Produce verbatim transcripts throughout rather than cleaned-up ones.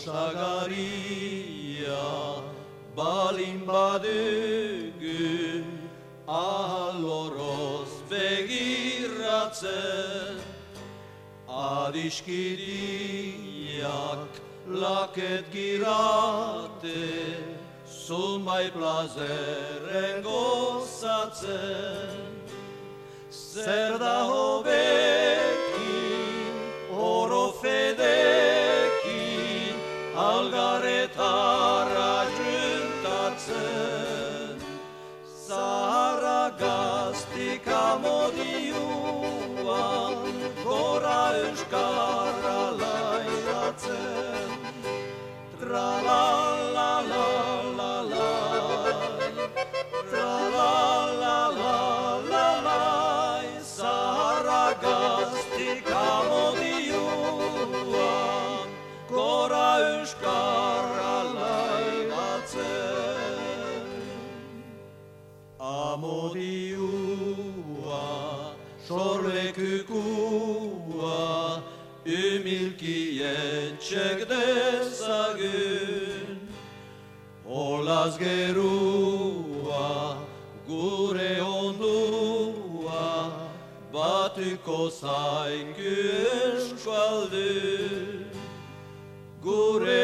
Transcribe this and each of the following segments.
Osagaria balin badugu aloroz begiratzen adiskiriak laket girate zumbai plazeren gozatzen zer da hobekin oro fedekin algaretara juntatzen Zahara gaztik amodioan gora euskarra lairatzen Tra-la-la-la-la-lai Tra-la-la-la-la-lai Zahara gaztik amodioan gora euskarra lairatzen Amodioa, sorlekukua, ümilki etxek dezagun Olaz gerua, gure ondua, batuko zaingu eskualdun Gure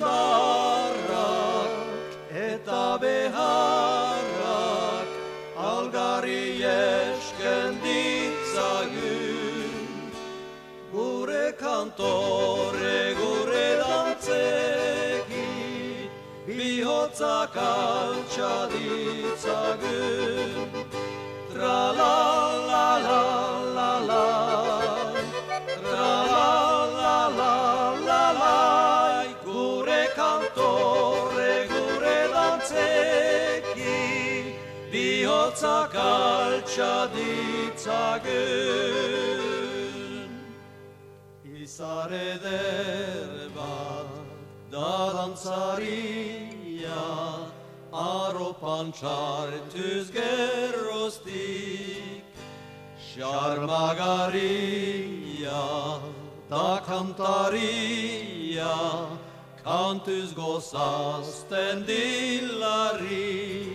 indarrak eta beharrak algarri esken ditzagun Gure kantore, gure dantzeki bihotzak altxa ditzagun Tra-la-la-la-la-la Tra-la-la-la-la-la Gure kantore, gure dantzeki bihotzak altxa ditzagun Izar eder bat da dantzaria Aropan txartuz geroztik Xarmagaria da kantaria Kantuz gozazten dillari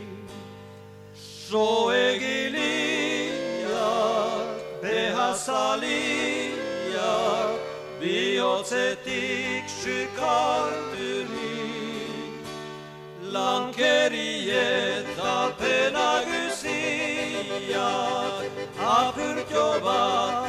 Soegiliak, behazaliak Bihotzetik şikarturik Lankeriet alpenagusiak Apurtio bat